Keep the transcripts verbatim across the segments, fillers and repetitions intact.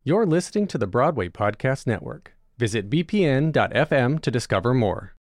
You're listening to the Broadway Podcast Network. Visit b p n dot f m to discover more.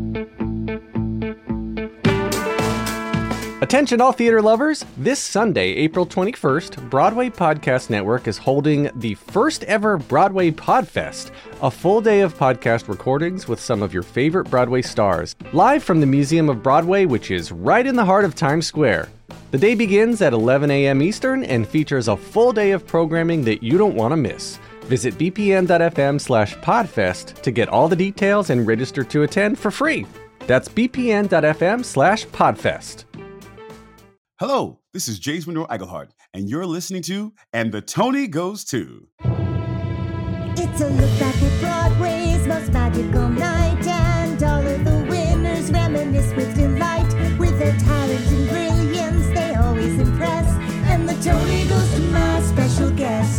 Attention all theater lovers! This Sunday, April twenty-first, Broadway Podcast Network is holding the first ever Broadway Podfest, a full day of podcast recordings with some of your favorite Broadway stars, live from the Museum of Broadway, which is right in the heart of Times Square. The day begins at eleven a.m. Eastern and features a full day of programming that you don't want to miss. Visit b p n dot f m slash podfest to get all the details and register to attend for free. That's b p n dot f m slash podfest. Hello, this is James Monroe Eichelhardt, and you're listening to And the Tony Goes To. It's a look back at Broadway's most magical night, and all of the winners reminisce with delight. With their talent and brilliance, they always impress, and the Tony goes to my special guest.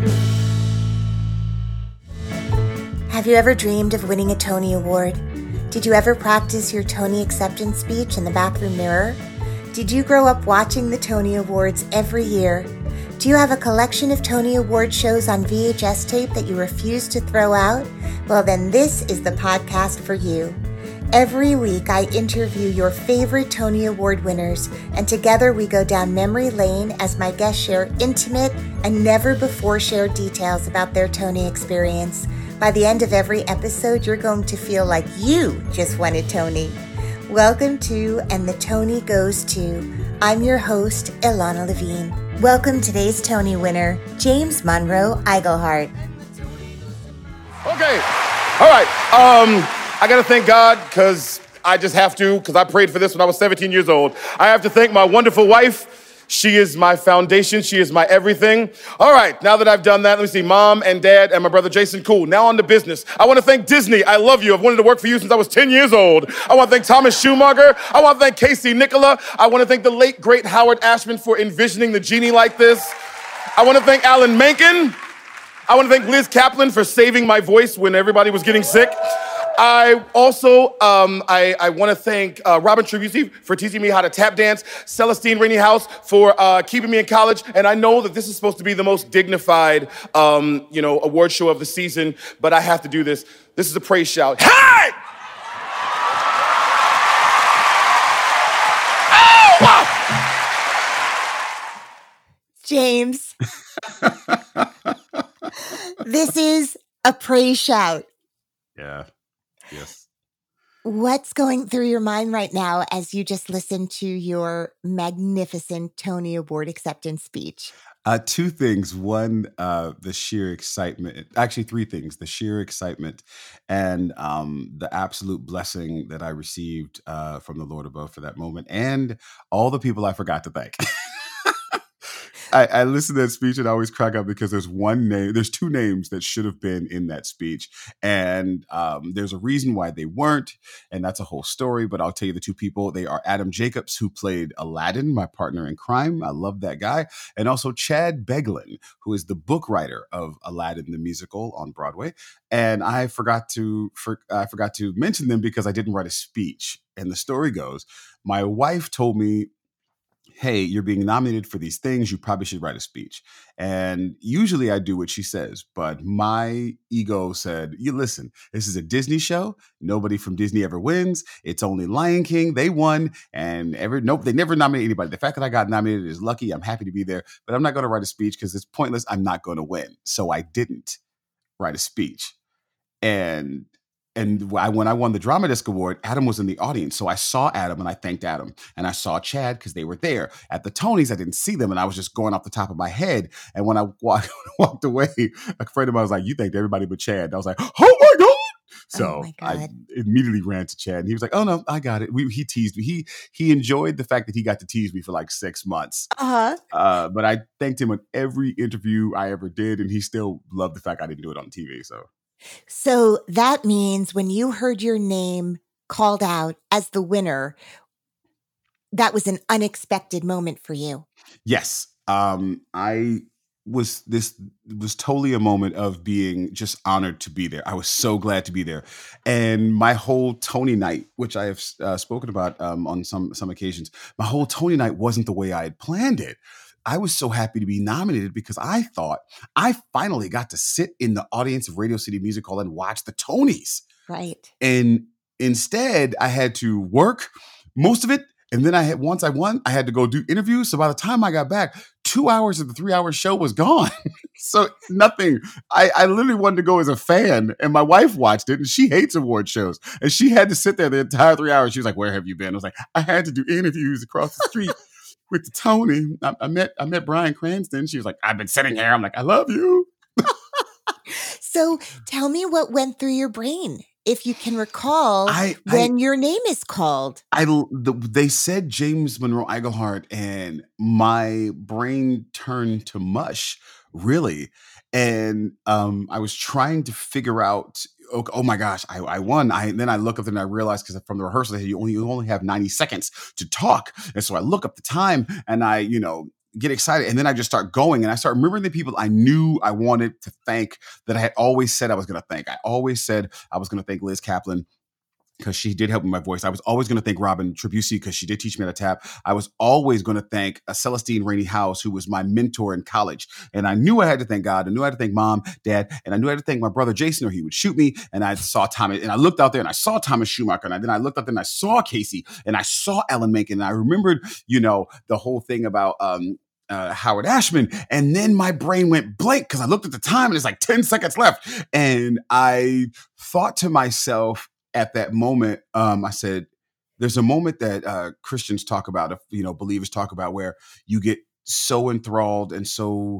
Have you ever dreamed of winning a Tony Award? Did you ever practice your Tony acceptance speech in the bathroom mirror? Did you grow up watching the Tony Awards every year? Do you have a collection of Tony Award shows on V H S tape that you refuse to throw out? Well, then this is the podcast for you. Every week, I interview your favorite Tony Award winners, and together we go down memory lane as my guests share intimate and never-before-shared details about their Tony experience. By the end of every episode, you're going to feel like you just won a Tony. Welcome to And the Tony Goes To. I'm your host, Ilana Levine. Welcome today's Tony winner, James Monroe Eichelhardt. Okay, all right. Um, I got to thank God because I just have to, because I prayed for this when I was seventeen years old. I have to thank my wonderful wife. She is my foundation. She is my everything. All right, now that I've done that, let me see. Mom and Dad and my brother Jason, cool. Now on to business. I want to thank Disney. I love you. I've wanted to work for you since I was ten years old. I want to thank Thomas Schumacher. I want to thank Casey Nicola. I want to thank the late, great Howard Ashman for envisioning the genie like this. I want to thank Alan Menken. I want to thank Liz Kaplan for saving my voice when everybody was getting sick. I also, um, I, I want to thank uh, Robin Tribuzzi for teaching me how to tap dance, Celestine Rainey House for uh, keeping me in college, and I know that this is supposed to be the most dignified, um, you know, award show of the season, but I have to do this. This is a praise shout. Hey! Oh! James, this is a praise shout. Yeah. Yes. What's going through your mind right now as you just listen to your magnificent Tony Award acceptance speech? Uh, two things. One, uh, the sheer excitement. Actually, three things. The sheer excitement and um, the absolute blessing that I received uh, from the Lord above for that moment, and all the people I forgot to thank. I, I listen to that speech and I always crack up because there's one name, there's two names that should have been in that speech. And um, there's a reason why they weren't. And that's a whole story. But I'll tell you the two people. They are Adam Jacobs, who played Aladdin, my partner in crime. I love that guy. And also Chad Beglin, who is the book writer of Aladdin, the musical on Broadway. And I forgot to for, I forgot to mention them because I didn't write a speech. And the story goes, my wife told me, hey, you're being nominated for these things. You probably should write a speech. And usually I do what she says, but my ego said, you listen, this is a Disney show. Nobody from Disney ever wins. It's only Lion King. They won. And ever, nope, they never nominate anybody. The fact that I got nominated is lucky. I'm happy to be there, but I'm not going to write a speech because it's pointless. I'm not going to win. So I didn't write a speech. And And I, when I won the Drama Desk Award, Adam was in the audience. So I saw Adam and I thanked Adam. And I saw Chad because they were there. At the Tonys, I didn't see them. And I was just going off the top of my head. And when I walked, walked away, a friend of mine was like, you thanked everybody but Chad. And I was like, oh my God. So oh I immediately ran to Chad. And he was like, oh no, I got it. We, he teased me. He, he enjoyed the fact that he got to tease me for like six months. Uh-huh. Uh, but I thanked him on every interview I ever did. And he still loved the fact I didn't do it on T V. So. So that means when you heard your name called out as the winner, that was an unexpected moment for you. Yes. Um, I was, this was totally a moment of being just honored to be there. I was so glad to be there. And my whole Tony night, which I have uh, spoken about um, on some, some occasions, my whole Tony night wasn't the way I had planned it. I was so happy to be nominated because I thought I finally got to sit in the audience of Radio City Music Hall and watch the Tonys. Right. And instead, I had to work most of it. And then I had, once I won, I had to go do interviews. So by the time I got back, two hours of the three hour show was gone. So nothing. I, I literally wanted to go as a fan, and my wife watched it, and she hates award shows. And she had to sit there the entire three hours. She was like, "Where have you been?" I was like, "I had to do interviews across the street with the Tony. I, I met I met Bryan Cranston." She was like, "I've been sitting here." I'm like, "I love you." So tell me what went through your brain, if you can recall, I, when I, your name is called. I the, they said James Monroe Iglehart, and my brain turned to mush, really. And um, I was trying to figure out, oh, oh my gosh, I, I won. I then I look up and I realized, because from the rehearsal, they said you only you only have ninety seconds to talk, and so I look up the time and I, you know, get excited, and then I just start going, and I start remembering the people I knew I wanted to thank, that I had always said I was going to thank. I always said I was going to thank Liz Kaplan, because she did help with my voice. I was always going to thank Robin Tribuzzi, because she did teach me how to tap. I was always going to thank uh, Celestine Rainey House, who was my mentor in college. And I knew I had to thank God. I knew I had to thank Mom, Dad, and I knew I had to thank my brother Jason, or he would shoot me. And I saw Thomas, and I looked out there and I saw Thomas Schumacher. And I, then I looked out there and I saw Casey, and I saw Alan Menken. And I remembered, you know, the whole thing about um, uh, Howard Ashman. And then my brain went blank, because I looked at the time and it's like ten seconds left. And I thought to myself, at that moment, um, I said, there's a moment that uh, Christians talk about, you know, believers talk about, where you get so enthralled and so,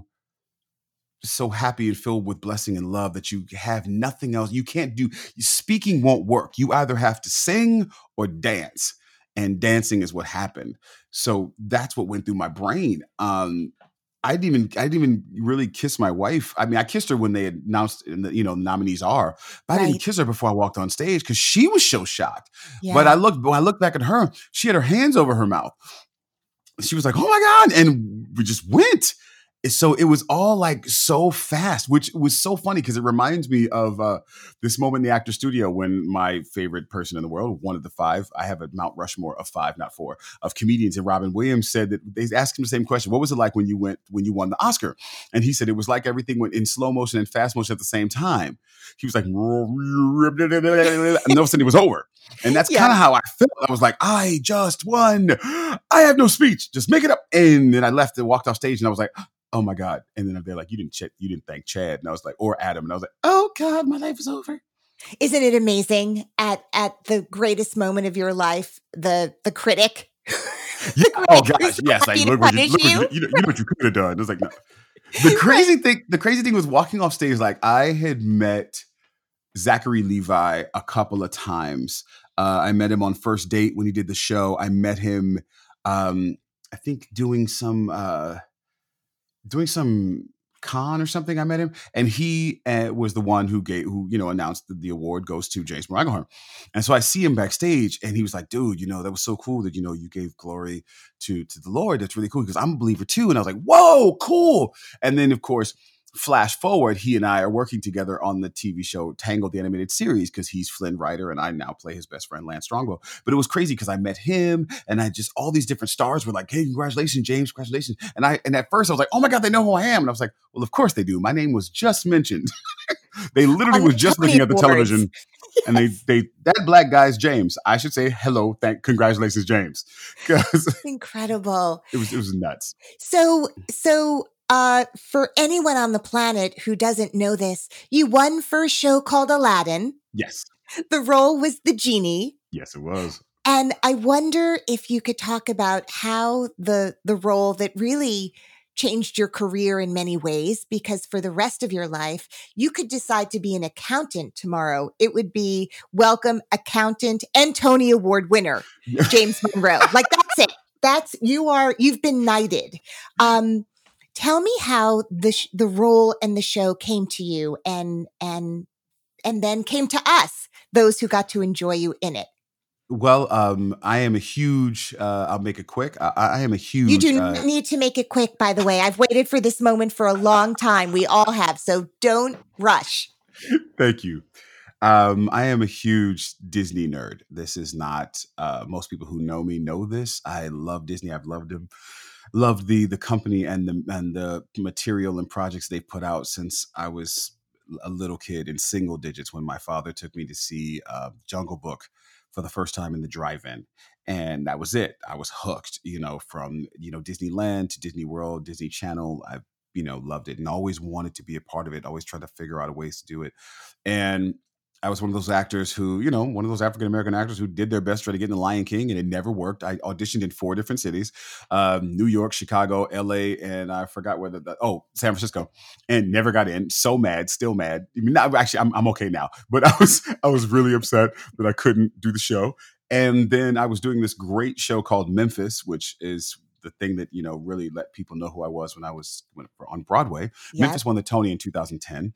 so happy and filled with blessing and love that you have nothing else. You can't do, speaking won't work. You either have to sing or dance, and dancing is what happened. So that's what went through my brain. Um, I didn't even I didn't even really kiss my wife. I mean, I kissed her when they announced, you know, nominees are, but I Right. didn't kiss her before I walked on stage, because she was so shocked. Yeah. But I looked when I looked back at her, she had her hands over her mouth. She was like, "Oh my God," and we just went. So it was all like so fast, which was so funny, because it reminds me of uh, this moment in the Actors Studio when my favorite person in the world, one of the five, I have a Mount Rushmore of five, not four, of comedians, and Robin Williams said that they asked him the same question: "What was it like when you went when you won the Oscar?" And he said it was like everything went in slow motion and fast motion at the same time. He was like, and all of a sudden it was over. And that's Yeah. kind of how I felt. I was like, I just won. I have no speech. Just make it up. And then I left and walked off stage, and I was like, oh my God. And then they're like, you didn't ch- you didn't thank Chad. And I was like, or Adam. And I was like, oh God, my life is over. Isn't it amazing, at at the greatest moment of your life, the the critic? Yeah. Oh Critic gosh. is Yes. Like, happy to look what you, punish look what you. you, you, know, you know what you could have done. It was like, no. The crazy thing, the crazy thing was walking off stage. Like, I had met Zachary Levi a couple of times. Uh, I met him on First Date when he did the show. I met him, um, I think, doing some uh, doing some con or something. I met him, and he uh, was the one who gave, who you know, announced that the award goes to James Monroe Iglehart. And so I see him backstage, and he was like, "Dude, you know, that was so cool that you know you gave glory to to the Lord. That's really cool, because I'm a believer too." And I was like, "Whoa, cool!" And then, of course, flash forward, he and I are working together on the T V show Tangled, the animated series, because he's Flynn Rider and I now play his best friend, Lance Strongbow. But it was crazy, because I met him, and I just, all these different stars were like, "Hey, congratulations, James, congratulations." And I, and at first I was like, "Oh my God, they know who I am." And I was like, well, of course they do. My name was just mentioned. They literally On was the just Tony looking at the Awards. television. And they, they, that black guy's James. I should say, hello, thank, congratulations, James. Because Incredible. it was, it was nuts. So, so uh, for anyone on the planet who doesn't know this, you won for a show called Aladdin. Yes. The role was the genie. Yes, it was. And I wonder if you could talk about how the the role that really changed your career in many ways, because for the rest of your life, you could decide to be an accountant tomorrow. It would be welcome accountant and Tony Award winner, James Monroe. Like, that's it. That's, you are, you've been knighted. Um, tell me how the sh- the role and the show came to you, and and and then came to us, those who got to enjoy you in it. Well, um, I am a huge, uh, I'll make it quick. I, I am a huge. You do uh, not need to make it quick, by the way. I've waited for this moment for a long time. We all have. So don't rush. Thank you. Um, I am a huge Disney nerd. This is not, uh, most people who know me know this. I love Disney. I've loved them loved the the company and the and the material and projects they put out since I was a little kid in single digits when my father took me to see uh, Jungle Book for the first time in the drive-in. And that was it. I was hooked, you know, from, you know, Disneyland to Disney World, Disney Channel. I, you know, loved it and always wanted to be a part of it, always tried to figure out ways to do it. And I was one of those actors who, you know, one of those African American actors who did their best trying to get in The Lion King, and it never worked. I auditioned in four different cities: um, New York, Chicago, L A, and I forgot whether the oh San Francisco, and never got in. So mad, still mad. I mean, not, actually, I'm I'm okay now, but I was I was really upset that I couldn't do the show. And then I was doing this great show called Memphis, which is the thing that, you know, really let people know who I was when I was when, on Broadway. Yeah. Memphis won the Tony in two thousand ten.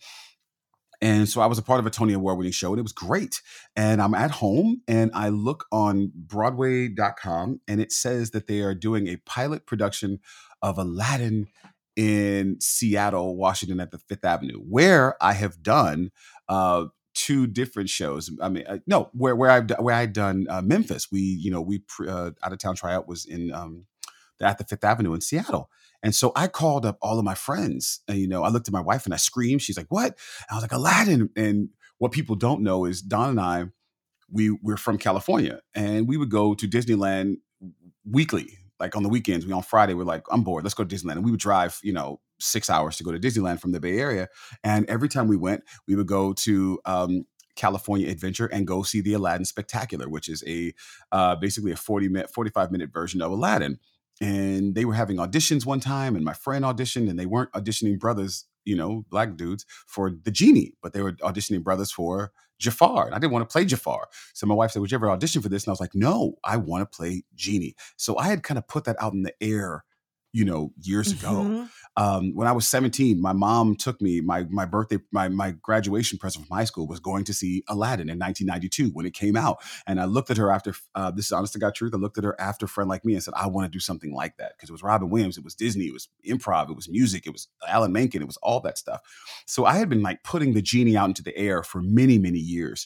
And so I was a part of a Tony Award winning show, and it was great. And I'm at home and I look on Broadway dot com, and it says that they are doing a pilot production of Aladdin in Seattle, Washington at the Fifth Avenue, where I have done uh, two different shows. I mean, uh, no, where where I've where I'd done uh, Memphis. We, you know, we pre- uh, out of town tryout was in um, at the Fifth Avenue in Seattle. And so I called up all of my friends. And, you know, I looked at my wife and I screamed. She's like, "What?" And I was like, "Aladdin." And what people don't know is Don and I, we we're from California, and we would go to Disneyland weekly. Like on the weekends, we on Friday, we're like, "I'm bored. Let's go to Disneyland." And we would drive, you know, six hours to go to Disneyland from the Bay Area. And every time we went, we would go to um, California Adventure and go see the Aladdin Spectacular, which is a uh, basically a forty minute, forty-five minute version of Aladdin. And they were having auditions one time, and my friend auditioned, and they weren't auditioning brothers, you know, black dudes for the genie, but they were auditioning brothers for Jafar. And I didn't want to play Jafar. So my wife said, "Would you ever audition for this?" And I was like, "No, I want to play Genie." So I had kind of put that out in the air, you know, years ago. Mhm. Um, when I was seventeen, my mom took me, my my birthday, my my graduation present from high school was going to see Aladdin in nineteen ninety-two when it came out. And I looked at her after, uh, this is honest to God truth, I looked at her after Friend Like Me and said, "I want to do something like that." Because it was Robin Williams, it was Disney, it was improv, it was music, it was Alan Menken, it was all that stuff. So I had been like putting the genie out into the air for many, many years.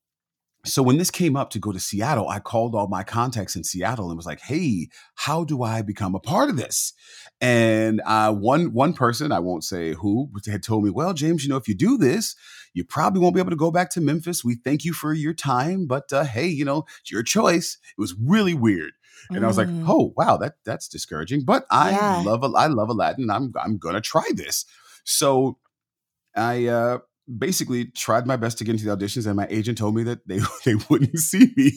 So when this came up to go to Seattle, I called all my contacts in Seattle and was like, "Hey, how do I become a part of this?" And uh, one one person, I won't say who, had told me, "Well, James, you know, if you do this, you probably won't be able to go back to Memphis. We thank you for your time, but uh, hey, you know, it's your choice." It was really weird, and I was like, Mm. "Oh, wow, that that's discouraging." But I Yeah. love I love Aladdin. I'm I'm gonna try this. So I uh, basically tried my best to get into the auditions, and my agent told me that they they wouldn't see me.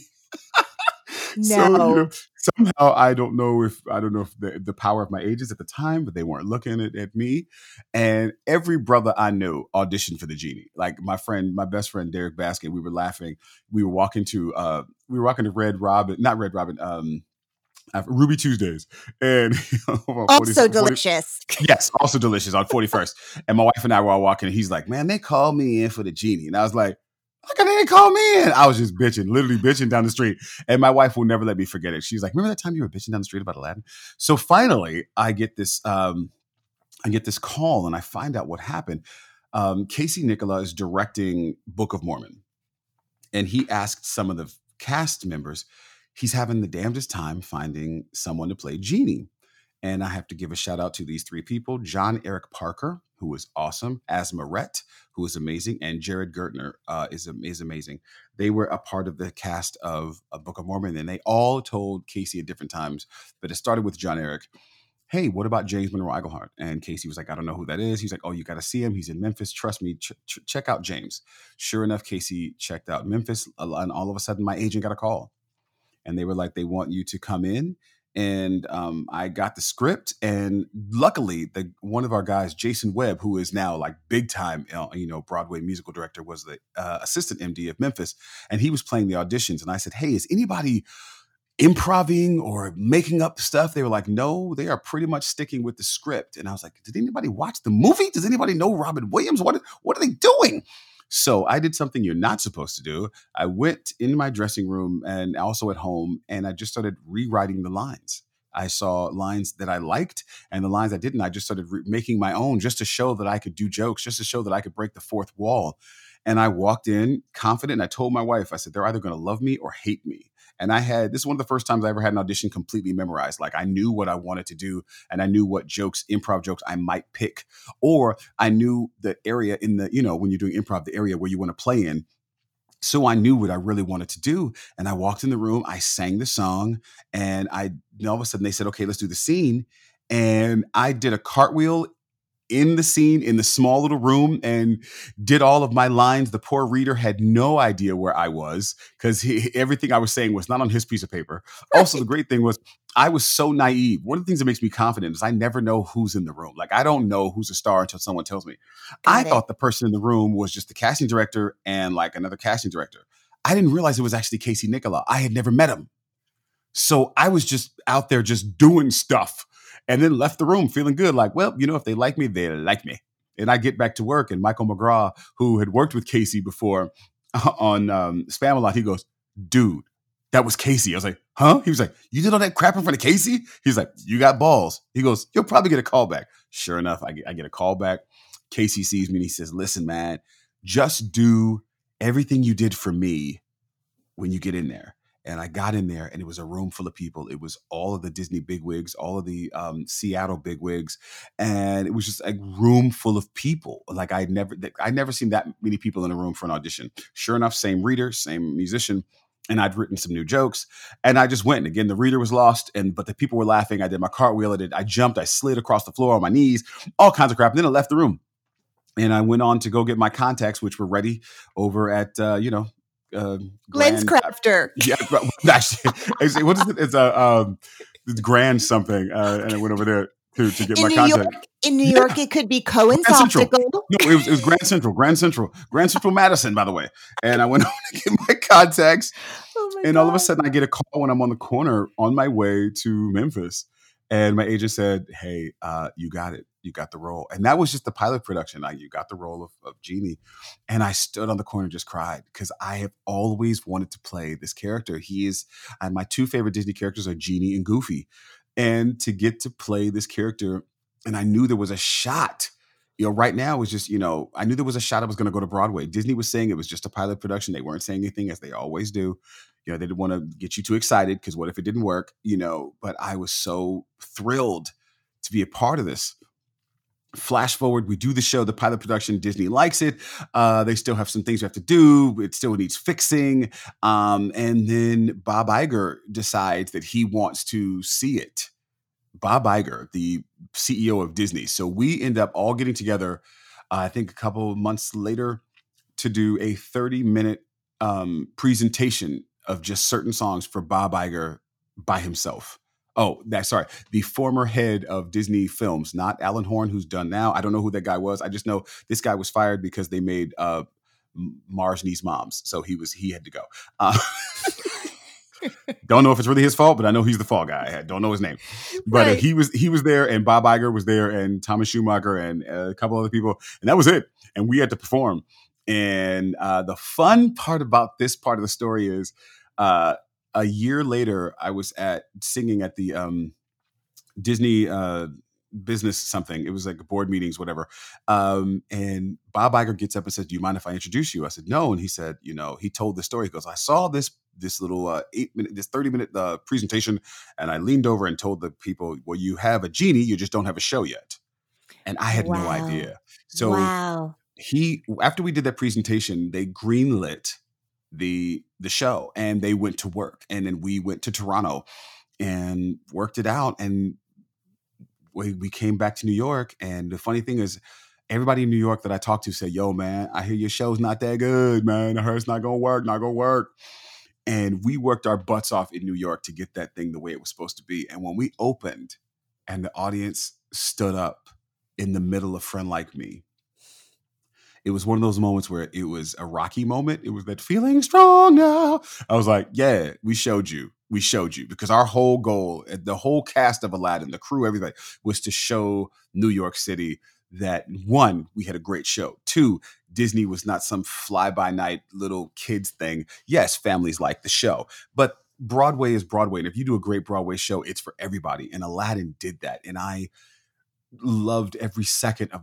So, you No. know, somehow I don't know if I don't know if the, the power of my agents at the time, but they weren't looking at, at me. And every brother I knew auditioned for the genie. Like my friend, my best friend Derek Baskin, we were laughing. We were walking to uh, we were walking to Red Robin, not Red Robin, um, uh, Ruby Tuesdays, and on forty, Also forty delicious. yes, also delicious on forty-first. And my wife and I were all walking, and he's like, "Man, they called me in for the genie." And I was like, "How come they didn't call me in?" I was just bitching, literally bitching down the street. And my wife will never let me forget it. She's like, "Remember that time you were bitching down the street about Aladdin?" So finally, I get this, um, I get this call, and I find out what happened. Um, Casey Nicola is directing Book of Mormon, and he asked some of the cast members, he's having the damnedest time finding someone to play Genie. And I have to give a shout out to these three people: John Eric Parker, who was awesome, Asmaret, who is amazing, and Jared Gertner uh, is, is amazing. They were a part of the cast of A Book of Mormon, and they all told Casey at different times, but it started with John Eric, "Hey, what about James Monroe Iglehart?" And Casey was like, "I don't know who that is." He's like, "Oh, you got to see him. He's in Memphis. Trust me, ch- ch- check out James." Sure enough, Casey checked out Memphis, and all of a sudden my agent got a call. And they were like, "They want you to come in." And um, I got the script, and luckily, the one of our guys, Jason Webb, who is now like big time, uh, you know, Broadway musical director, was the uh, assistant M D of Memphis, and he was playing the auditions. And I said, "Hey, is anybody improving or making up stuff?" They were like, "No, they are pretty much sticking with the script." And I was like, "Did anybody watch the movie? Does anybody know Robin Williams? What what are they doing?" So I did something you're not supposed to do. I went in my dressing room and also at home, and I just started rewriting the lines. I saw lines that I liked, and the lines I didn't, I just started re- making my own, just to show that I could do jokes, just to show that I could break the fourth wall. And I walked in confident, and I told my wife, I said, they're either going to love me or hate me. And I had, this is one of the first times I ever had an audition completely memorized. Like I knew what I wanted to do, and I knew what jokes, improv jokes I might pick, or I knew the area in the, you know, when you're doing improv, the area where you want to play in. So I knew what I really wanted to do. And I walked in the room, I sang the song, and I, all of a sudden they said, okay, let's do the scene. And I did a cartwheel in the scene in the small little room and did all of my lines. The poor reader had no idea where I was because everything I was saying was not on his piece of paper. Also, the great thing was I was so naive. One of the things that makes me confident is I never know who's in the room. Like I don't know who's a star until someone tells me. Got I it. thought the person in the room was just the casting director and like another casting director. I didn't realize it was actually Casey Nicola. I had never met him. So I was just out there just doing stuff. And then left the room feeling good. Like, well, you know, if they like me, they like me. And I get back to work. And Michael McGraw, who had worked with Casey before on um, Spamalot, he goes, dude, that was Casey. I was like, huh? He was like, you did all that crap in front of Casey? He's like, you got balls. He goes, you'll probably get a call back. Sure enough, I get, I get a call back. Casey sees me and he says, listen, man, just do everything you did for me when you get in there. And I got in there and it was a room full of people. It was all of the Disney bigwigs, all of the um, Seattle bigwigs. And it was just a room full of people. Like I never, I never seen that many people in a room for an audition. Sure enough, same reader, same musician. And I'd written some new jokes and I just went. And again, the reader was lost, and but the people were laughing. I did my cartwheel. I did, I jumped, I slid across the floor on my knees, all kinds of crap. And then I left the room. And I went on to go get my contacts, which were ready over at, uh, you know, Uh, Lens grand, crafter. yeah, actually, actually, what is it? It's a um, it's grand something, uh, and I went over there to to get In my New contact. York, in New Yeah. York, it could be Cohen's Grand Central. Optical. No, it was, it was Grand Central, Grand Central, Grand Central Madison, by the way. And I went on to get my contacts, Oh my and all of a God. sudden, I get a call when I'm on the corner on my way to Memphis, and my agent said, "Hey, uh, you got it. You got the role." And that was just the pilot production. I, you got the role of, of Genie. And I stood on the corner and just cried because I have always wanted to play this character. He is, and my two favorite Disney characters are Genie and Goofy. And to get to play this character, and I knew there was a shot. You know, right now it was just, you know, I knew there was a shot I was going to go to Broadway. Disney was saying it was just a pilot production. They weren't saying anything, as they always do. You know, they didn't want to get you too excited because what if it didn't work, you know, but I was so thrilled to be a part of this. Flash forward, we do the show, the pilot production, Disney likes it. Uh, they still have some things we have to do. It still needs fixing. Um, and then Bob Iger decides that he wants to see it. Bob Iger, the C E O of Disney. So we end up all getting together, uh, I think a couple of months later, to do a thirty minute um, presentation of just certain songs for Bob Iger by himself. Oh, that's sorry. The former head of Disney Films, not Alan Horn, who's done now. I don't know who that guy was. I just know this guy was fired because they made uh, Mars Needs Moms. So he was he had to go. Uh, don't know if it's really his fault, but I know he's the fall guy. I don't know his name, but uh, Right. he was he was there, and Bob Iger was there, and Thomas Schumacher, and uh, a couple other people, and that was it. And we had to perform. And uh, the fun part about this part of the story is, uh, a year later, I was at singing at the um, Disney uh, business something. It was like board meetings, whatever. Um, and Bob Iger gets up and says, "Do you mind if I introduce you?" I said, "No." And he said, "You know," he told the story. He goes, "I saw this this little uh, eight minute, this thirty minute uh, presentation, and I leaned over and told the people, well, you have a genie, you just don't have a show yet." And I had no Wow. idea. So wow. he, after we did that presentation, they greenlit the the show, and they went to work, and then we went to Toronto and worked it out, and we, we came back to New York. And the funny thing is, everybody in New York that I talked to said, "Yo, man, I hear your show's not that good, man. I heard it's not gonna work, not gonna work." And we worked our butts off in New York to get that thing the way it was supposed to be. And when we opened and the audience stood up in the middle of Friend Like Me, it was one of those moments where it was a Rocky moment. It was that feeling strong now. I was like, yeah, we showed you. We showed you, because our whole goal, the whole cast of Aladdin, the crew, everybody, was to show New York City that, one, we had a great show. Two, Disney was not some fly-by-night little kids thing. Yes, families like the show, but Broadway is Broadway. And if you do a great Broadway show, it's for everybody. And Aladdin did that. And I loved every second of that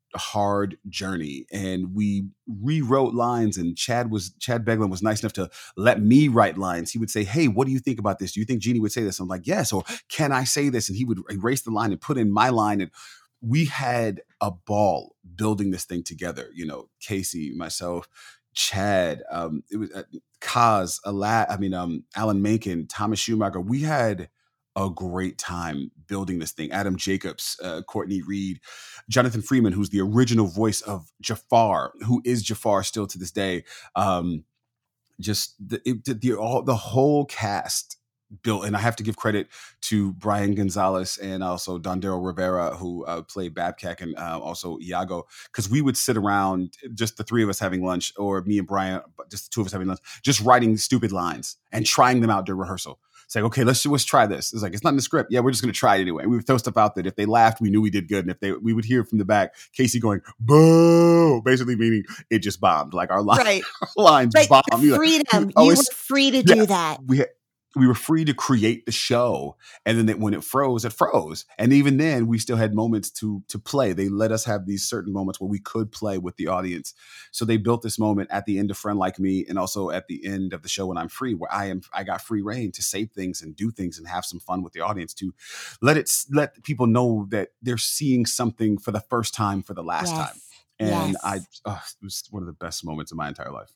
hard journey, and we rewrote lines, and Chad was Chad Beglin was nice enough to let me write lines. He would say, hey, what do you think about this? Do you think Jeannie would say this? I'm like, yes. Or can I say this? And he would erase the line and put in my line. And we had a ball building this thing together. You know, Casey, myself, Chad, um, it was uh, Kaz, Ala- I mean, um, Alan Menken, Thomas Schumacher. We had a great time building this thing. Adam Jacobs, uh, Courtney Reed, Jonathan Freeman, who's the original voice of Jafar, who is Jafar still to this day. Um, just the, it, the, the, all, the whole cast built, and I have to give credit to Brian Gonzalez and also Dondero Rivera, who uh, played Babcock, and uh, also Iago, because we would sit around, just the three of us having lunch, or me and Brian, just the two of us having lunch, just writing stupid lines and trying them out during rehearsal. It's like, okay, let's let's try this. It's like, it's not in the script. Yeah, we're just going to try it anyway. And we would throw stuff out that if they laughed, we knew we did good. And if they, we would hear from the back, Casey going, boo, basically meaning it just bombed. Like our, line, right. our lines but bombed. Freedom. Like, oh, you were free to yeah, do that. We had, we were free to create the show. And then it, when it froze, it froze. And even then we still had moments to, to play. They let us have these certain moments where we could play with the audience. So they built this moment at the end of Friend Like Me, and also at the end of the show when I'm free, where I am, I got free reign to say things and do things and have some fun with the audience, to let it, let people know that they're seeing something for the first time for the last yes. time. And yes. I, oh, it was one of the best moments of my entire life.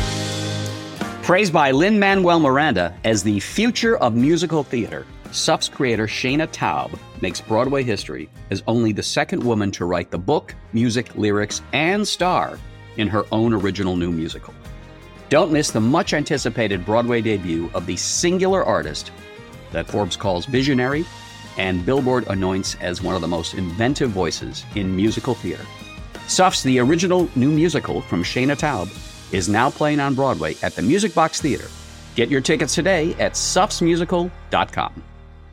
Praised by Lin-Manuel Miranda as the future of musical theater, S U F's creator Shana Taub makes Broadway history as only the second woman to write the book, music, lyrics, and star in her own original new musical. Don't miss the much-anticipated Broadway debut of the singular artist that Forbes calls visionary and Billboard anoints as one of the most inventive voices in musical theater. S U F's The Original New Musical from Shana Taub is now playing on Broadway at the Music Box Theater. Get your tickets today at sufs musical dot com.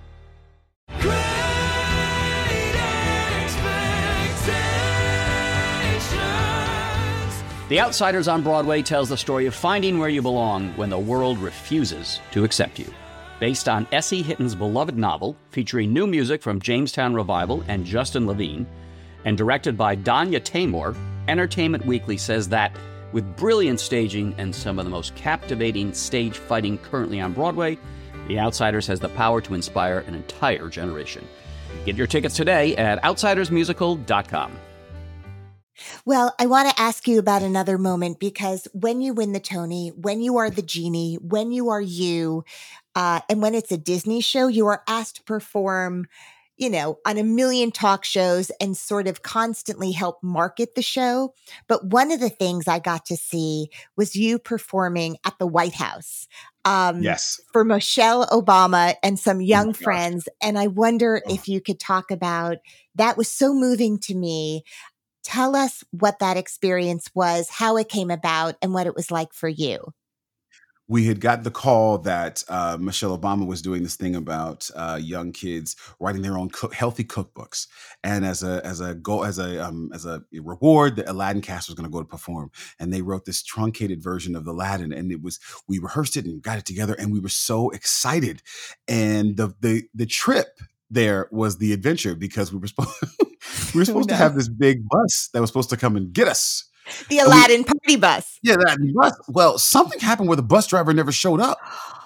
The Outsiders on Broadway tells the story of finding where you belong when the world refuses to accept you. Based on S E Hitton's beloved novel, featuring new music from Jamestown Revival and Justin Levine, and directed by Danya Taymor, Entertainment Weekly says that with brilliant staging and some of the most captivating stage fighting currently on Broadway, The Outsiders has the power to inspire an entire generation. Get your tickets today at outsiders musical dot com. Well, I want to ask you about another moment, because when you win the Tony, when you are the genie, when you are you, uh, and when it's a Disney show, you are asked to perform, you know, on a million talk shows and sort of constantly help market the show. But one of the things I got to see was you performing at the White House. Um, yes. For Michelle Obama and some young oh friends. Gosh. And I wonder oh. if you could talk about, that was so moving to me. Tell us what that experience was, how it came about, and what it was like for you. We had got the call that uh, Michelle Obama was doing this thing about uh, young kids writing their own cook, healthy cookbooks, and as a as a goal as a um, as a reward, the Aladdin cast was going to go to perform, and they wrote this truncated version of the Aladdin, and it was we rehearsed it and got it together, and we were so excited, and the the the trip there was the adventure, because we were supposed we were supposed oh, no. to have this big bus that was supposed to come and get us. The Aladdin we, party bus. Yeah, that bus. Well, something happened where the bus driver never showed up.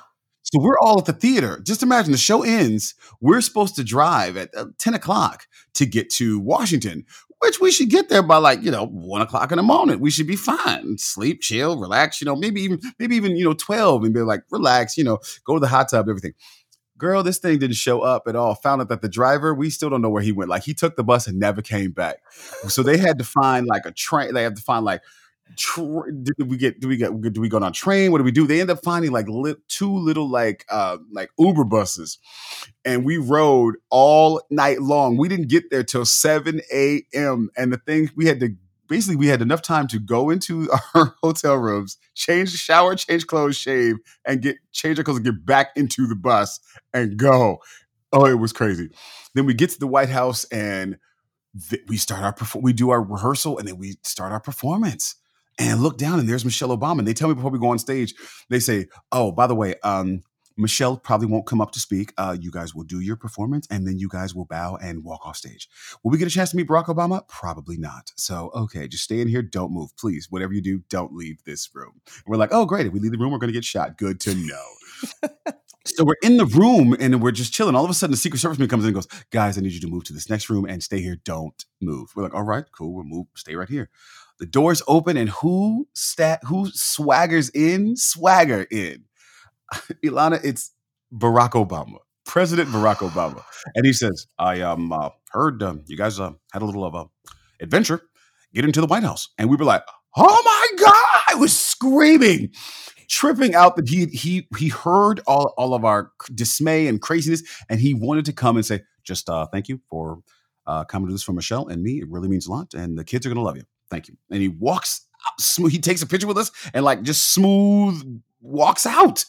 So we're all at the theater. Just imagine the show ends. We're supposed to drive at uh, ten o'clock to get to Washington, which we should get there by like, you know, one o'clock in the morning. We should be fine. Sleep, chill, relax, you know, maybe even, maybe even, you know, twelve, and be like, relax, you know, go to the hot tub, everything. Girl, this thing didn't show up at all. Found out that the driver, we still don't know where he went. Like, he took the bus and never came back. So they had to find like a train. They had to find like, tra- did we get, do we get, do we go on a train? What do we do? They end up finding like li- two little like, uh, like Uber buses. And we rode all night long. We didn't get there till seven a.m. And the thing, we had to, basically we had enough time to go into our hotel rooms, change, shower, change clothes, shave, and get change our clothes and get back into the bus and go. Oh, it was crazy. Then we get to the White House and th- we start our perfor- we do our rehearsal, and then we start our performance. And look down, and there's Michelle Obama. And they tell me before we go on stage, they say, "Oh, by the way, um, Michelle probably won't come up to speak. Uh, you guys will do your performance, and then you guys will bow and walk off stage. Will we get a chance to meet Barack Obama? Probably not. So, okay, just stay in here. Don't move. Please, whatever you do, don't leave this room. And we're like, oh, great. If we leave the room, we're going to get shot. Good to know. So we're in the room, and we're just chilling. All of a sudden, the Secret Service man comes in and goes, guys, I need you to move to this next room and stay here. Don't move. We're like, all right, cool. We'll move. Stay right here. The doors open, and who stat who swaggers in? Swagger in. Ilana, it's Barack Obama, President Barack Obama. And he says, I um uh, heard um, you guys uh, had a little of a adventure, get into the White House. And we were like, oh my God, I was screaming, tripping out that he he he heard all, all of our dismay and craziness. And he wanted to come and say, just uh, thank you for uh, coming to this for Michelle and me. It really means a lot. And the kids are going to love you. Thank you. And he walks out, smooth, he takes a picture with us and like just smooth walks out.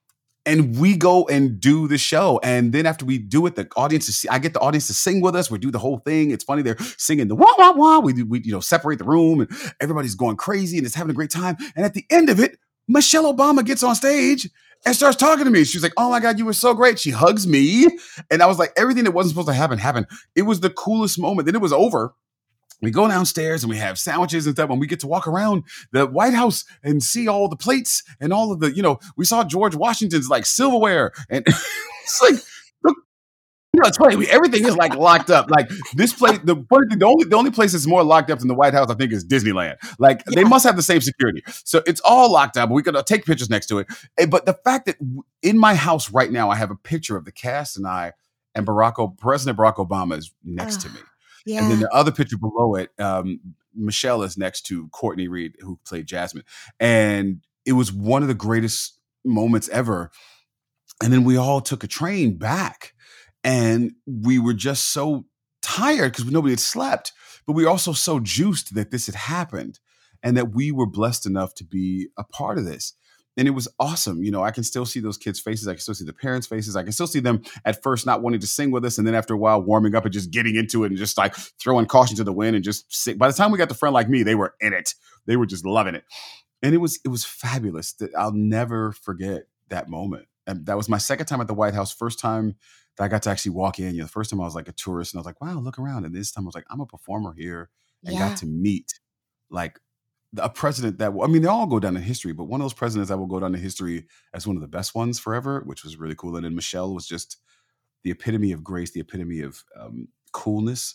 And we go and do the show. And then after we do it, the audience is, I get the audience to sing with us. We do the whole thing. It's funny. They're singing the wah, wah, wah. We, we, you know, separate the room and everybody's going crazy and it's having a great time. And at the end of it, Michelle Obama gets on stage and starts talking to me. She's like, oh my God, you were so great. She hugs me. And I was like, everything that wasn't supposed to happen, happened. It was the coolest moment. Then it was over. We go downstairs and we have sandwiches and stuff, and we get to walk around the White House and see all the plates and all of the, you know, we saw George Washington's like silverware. And it's like, look, you know, it's funny. We, everything is like locked up. Like this place, the, the only the only place that's more locked up than the White House, I think, is Disneyland. Like yeah. They must have the same security. So it's all locked up. We could uh, take pictures next to it. But the fact that in my house right now, I have a picture of the cast and I and Barack, o- President Barack Obama is next to me. Yeah. And then the other picture below it, um, Michelle is next to Courtney Reed, who played Jasmine. And it was one of the greatest moments ever. And then we all took a train back. And we were just so tired because nobody had slept. But we were also so juiced that this had happened and that we were blessed enough to be a part of this. And it was awesome. You know, I can still see those kids' faces. I can still see the parents' faces. I can still see them at first not wanting to sing with us. And then after a while, warming up and just getting into it and just like throwing caution to the wind and just sit. By the time we got to Friend Like Me, they were in it. They were just loving it. And it was it was fabulous. I'll never forget that moment. And that was my second time at the White House. First time that I got to actually walk in. You know, the first time I was like a tourist and I was like, wow, look around. And this time I was like, I'm a performer here and Yeah. got to meet like a president that, I mean, they all go down in history, but one of those presidents that will go down in history as one of the best ones forever, which was really cool. And then Michelle was just the epitome of grace, the epitome of um, coolness.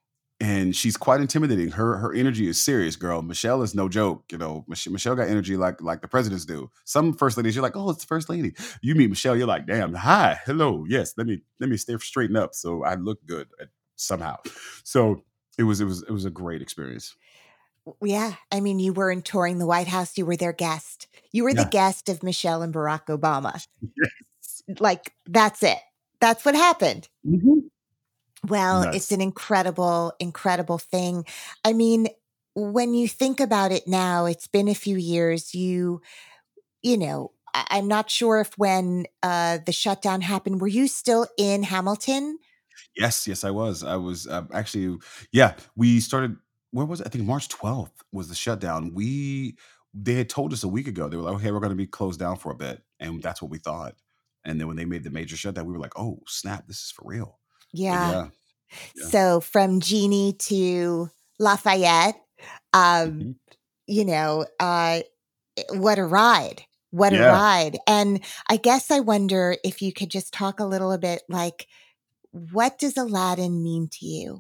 And she's quite intimidating. Her her energy is serious, girl. Michelle is no joke. You know, Mich- Michelle got energy like like the presidents do. Some first ladies, you're like, oh, it's the first lady. You meet Michelle, you're like, damn, hi, hello, yes. Let me let me stay straighten up so I look good at, somehow. So it was it was it was a great experience. Yeah. I mean, you weren't touring the White House. You were their guest. You were the Yeah. guest of Michelle and Barack Obama. Yes. Like, that's it. That's what happened. Mhm. Well, Nuts. it's an incredible, incredible thing. I mean, when you think about it now, it's been a few years. You, you know, I- I'm not sure if when uh, the shutdown happened, were you still in Hamilton? Yes, yes, I was. I was uh, actually, yeah. We started. Where was it? I think March twelfth was the shutdown. We they had told us a week ago. They were like, "Okay, we're going to be closed down for a bit," and that's what we thought. And then when they made the major shutdown, we were like, "Oh snap, this is for real." But Yeah. yeah, yeah. So from Jeannie to Lafayette, um, Mhm. you know, uh, what a ride. What a Yeah. ride. And I guess I wonder if you could just talk a little bit like, what does Aladdin mean to you?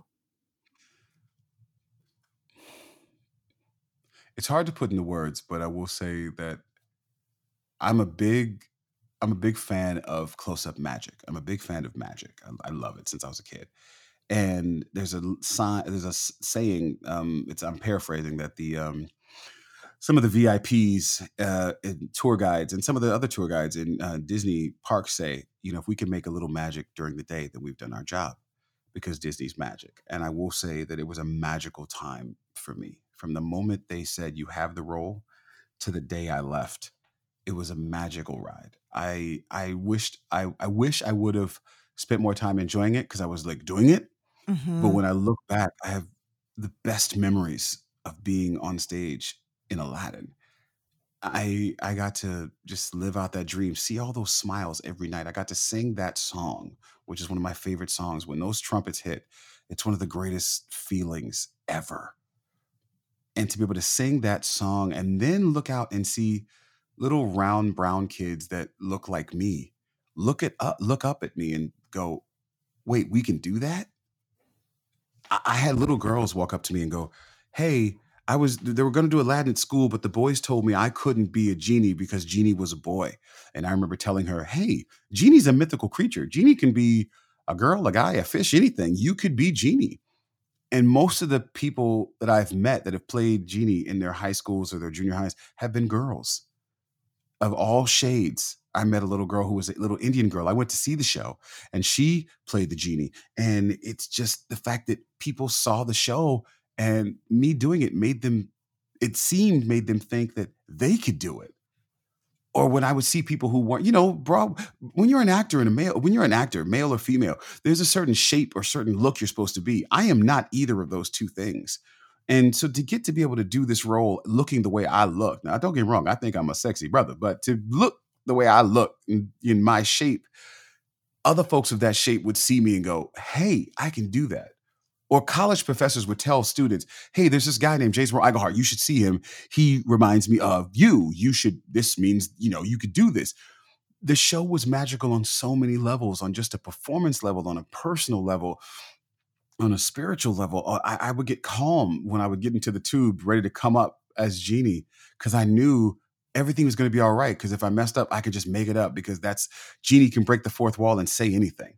It's hard to put into words, but I will say that I'm a big I'm a big fan of close-up magic. I'm a big fan of magic. I, I love it since I was a kid. And there's a l- sign, there's a s- saying. Um, it's I'm paraphrasing that the um, some of the V I Ps uh, and tour guides and some of the other tour guides in uh, Disney parks say, you know, if we can make a little magic during the day, then we've done our job because Disney's magic. And I will say that it was a magical time for me. From the moment they said you have the role to the day I left, it was a magical ride. I I wished I I wish I would have spent more time enjoying it because I was like doing it. But Mm-hmm. when I look back, I have the best memories of being on stage in Aladdin. I I got to just live out that dream, see all those smiles every night. I got to sing that song, which is one of my favorite songs. When those trumpets hit, it's one of the greatest feelings ever. And to be able to sing that song and then look out and see little round brown kids that look like me, look at up, look up at me and go, "Wait, we can do that?" I, I had little girls walk up to me and go, "Hey, I was they were going to do Aladdin at school, but the boys told me I couldn't be a genie because Genie was a boy." And I remember telling her, "Hey, Genie's a mythical creature. Genie can be a girl, a guy, a fish, anything. You could be Genie." And most of the people that I've met that have played Genie in their high schools or their junior highs have been girls of all shades. I met a little girl who was a little Indian girl. I went to see the show and she played the Genie. And it's just the fact that people saw the show and me doing it made them, it seemed made them think that they could do it. Or when I would see people who weren't, you know, bro, when you're an actor and a male, when you're an actor, male or female, there's a certain shape or certain look you're supposed to be. I am not either of those two things. And so to get to be able to do this role looking the way I look, now don't get me wrong, I think I'm a sexy brother, but to look the way I look in, in my shape, other folks of that shape would see me and go, "Hey, I can do that." Or college professors would tell students, "Hey, there's this guy named Jason Eichelhart. You should see him. He reminds me of you. You should, this means, you know, you could do this." The show was magical on so many levels, on just a performance level, on a personal level, on a spiritual level. Uh, I, I would get calm when I would get into the tube, ready to come up as Genie, because I knew everything was going to be all right. Because if I messed up, I could just make it up, because that's Genie can break the fourth wall and say anything.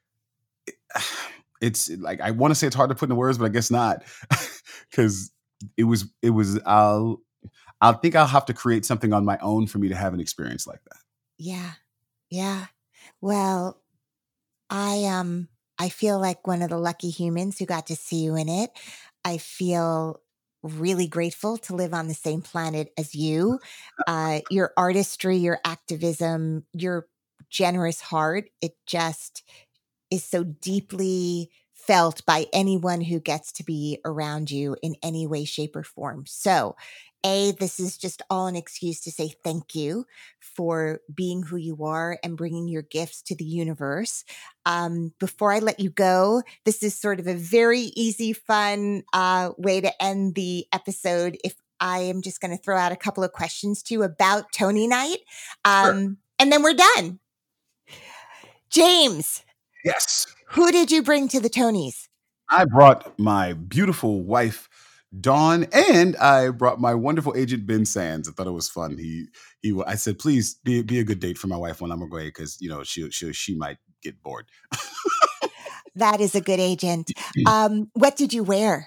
It's like, I want to say it's hard to put into words, but I guess not, because it was, it was, I'll, I'll think I'll have to create something on my own for me to have an experience like that. Yeah. Yeah. Well, I um I feel like one of the lucky humans who got to see you in it. I feel really grateful to live on the same planet as you. Uh, your artistry, your activism, your generous heart, it just is so deeply felt by anyone who gets to be around you in any way, shape, or form. So, A, this is just all an excuse to say thank you for being who you are and bringing your gifts to the universe. Um, before I let you go, this is sort of a very easy, fun uh, way to end the episode. If I am just going to throw out a couple of questions to you about Tony Night, um, Sure. and then we're done. James. Yes. Who did you bring to the Tonys? I brought my beautiful wife, Dawn, and I brought my wonderful agent, Ben Sands. I thought it was fun. He, he, I said, "Please be, be a good date for my wife when I'm away, because you know she, she, she might get bored." That is a good agent. Um, what did you wear?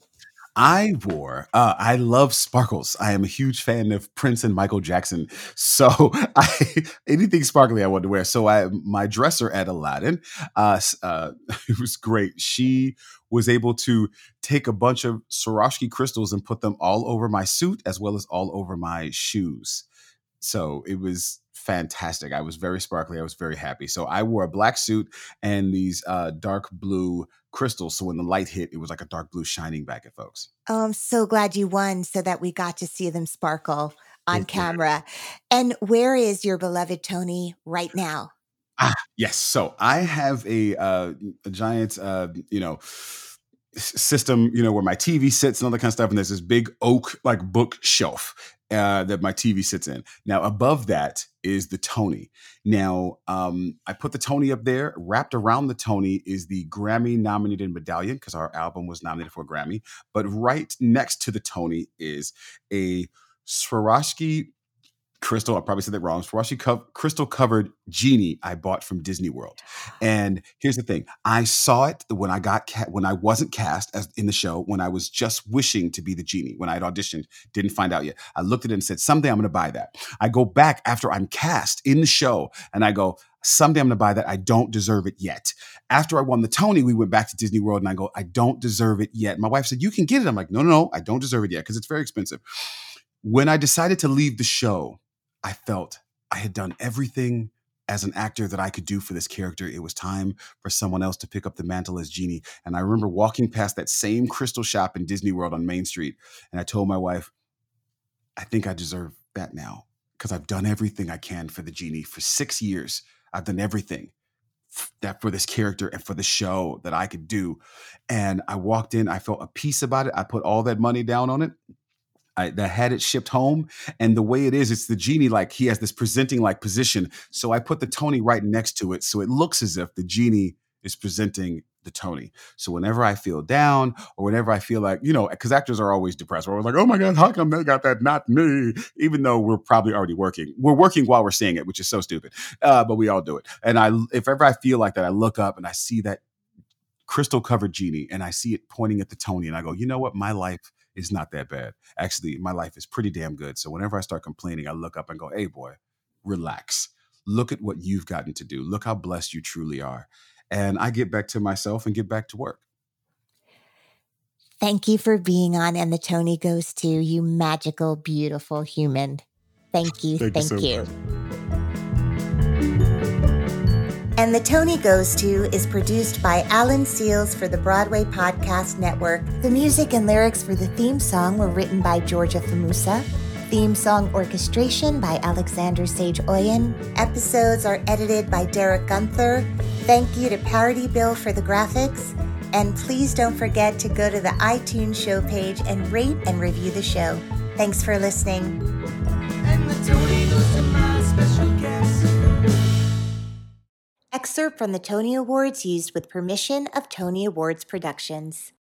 I wore, uh, I love sparkles. I am a huge fan of Prince and Michael Jackson. So I, anything sparkly I wanted to wear. So I, my dresser at Aladdin, uh, uh, it was great. She was able to take a bunch of Swarovski crystals and put them all over my suit as well as all over my shoes. So it was fantastic. I was very sparkly. I was very happy. So I wore a black suit and these uh, dark blue crystals. So when the light hit, it was like a dark blue shining back at folks. Oh, I'm so glad you won so that we got to see them sparkle on Thank you. camera. And where is your beloved Tony right now? Ah, yes. So I have a, uh, a giant, uh, you know, s- system, you know, where my T V sits and all that kind of stuff. And there's this big oak like bookshelf uh, that my T V sits in. Now, above that is the Tony. Now, um, I put the Tony up there. Wrapped around the Tony is the Grammy nominated medallion, because our album was nominated for a Grammy. But right next to the Tony is a Swarovski crystal, I probably said that wrong, Swarovski co- crystal covered genie I bought from Disney World. And here's the thing. I saw it when I got ca- when I wasn't cast as in the show, when I was just wishing to be the genie, when I had auditioned, didn't find out yet. I looked at it and said, someday I'm going to buy that. I go back after I'm cast in the show and I go, someday I'm going to buy that. I don't deserve it yet. After I won the Tony, we went back to Disney World and I go, I don't deserve it yet. My wife said, you can get it. I'm like, no, no, no, I don't deserve it yet, because it's very expensive. When I decided to leave the show, I felt I had done everything as an actor that I could do for this character. It was time for someone else to pick up the mantle as Genie. And I remember walking past that same crystal shop in Disney World on Main Street. And I told my wife, I think I deserve that now because I've done everything I can for the genie for six years. I've done everything that for this character and for the show that I could do. And I walked in, I felt a peace about it. I put all that money down on it. I that had it shipped home. And the way it is, it's the genie, like he has this presenting like position. So I put the Tony right next to it. So it looks as if the genie is presenting the Tony. So whenever I feel down or whenever I feel like, you know, because actors are always depressed. We're like, oh my God, how come they got that? Not me. Even though we're probably already working. We're working while we're seeing it, which is so stupid. Uh, but we all do it. And I, if ever I feel like that, I look up and I see that crystal covered genie and I see it pointing at the Tony and I go, you know what? My life is not that bad. Actually, my life is pretty damn good. So whenever I start complaining, I look up and go, hey boy, relax. Look at what you've gotten to do. Look how blessed you truly are. And I get back to myself and get back to work. Thank you for being on And the Tony Goes To, you magical, beautiful human. Thank you. Thank, thank you. So you. much. And the Tony Goes To is produced by Alan Seals for the Broadway Podcast Network. The music and lyrics for the theme song were written by Georgia Famusa. Theme song orchestration by Alexander Sage Oyen. Episodes are edited by Derek Gunther. Thank you to Parody Bill for the graphics. And please don't forget to go to the iTunes show page and rate and review the show. Thanks for listening. And the Tony goes to my special guest. Excerpt from the Tony Awards used with permission of Tony Awards Productions.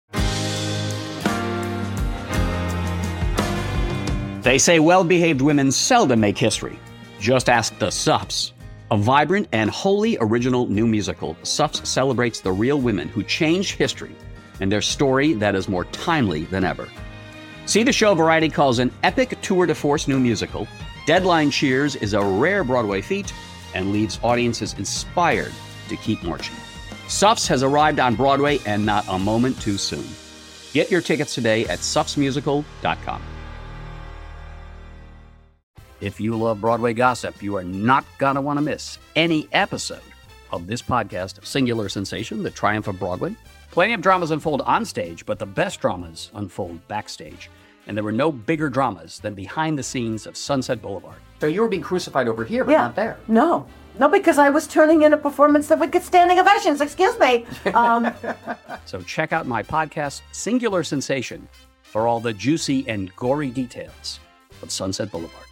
They say well-behaved women seldom make history. Just ask the Sups. A vibrant and wholly original new musical, Sups celebrates the real women who changed history and their story that is more timely than ever. See the show Variety calls an epic tour de force new musical. Deadline cheers is a rare Broadway feat and leaves audiences inspired to keep marching. Sups has arrived on Broadway and not a moment too soon. Get your tickets today at sups musical dot com. If you love Broadway gossip, you are not going to want to miss any episode of this podcast, Singular Sensation, The Triumph of Broadway. Plenty of dramas unfold on stage, but the best dramas unfold backstage. And there were no bigger dramas than behind the scenes of Sunset Boulevard. So you were being crucified over here, but yeah. not there. No. No, because I was turning in a performance that would get standing ovations. Excuse me. Um, so check out my podcast, Singular Sensation, for all the juicy and gory details of Sunset Boulevard.